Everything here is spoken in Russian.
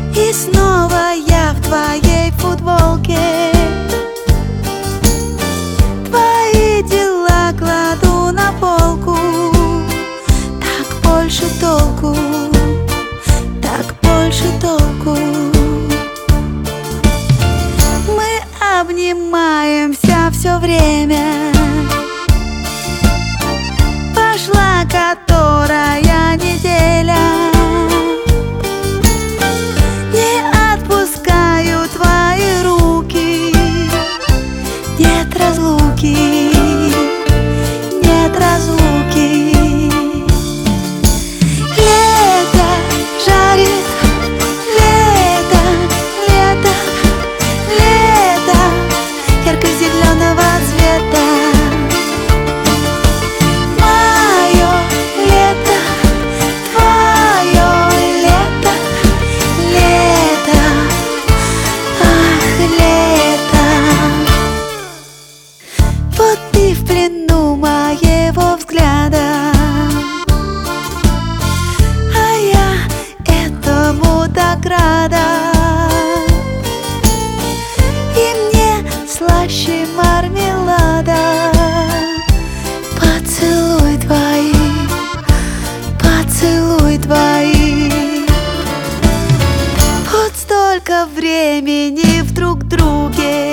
И снова я в твоей футболке. Твои дела кладу на полку. Так больше толку, так больше толку. Мы обнимаемся все время. Пошла которая неделя. Не отпускаю твои руки. Нет разлуки, нет разлуки. Лето жарит, лето, лето, лето ярко-зеленого цвета. Мое лето, твое лето, лето, ах, лето. Вот ты в плену моего взгляда, а я этому так рада. И мне слаще мармелада. Поцелуй твои, поцелуй твои. Вот столько времени в друг друге.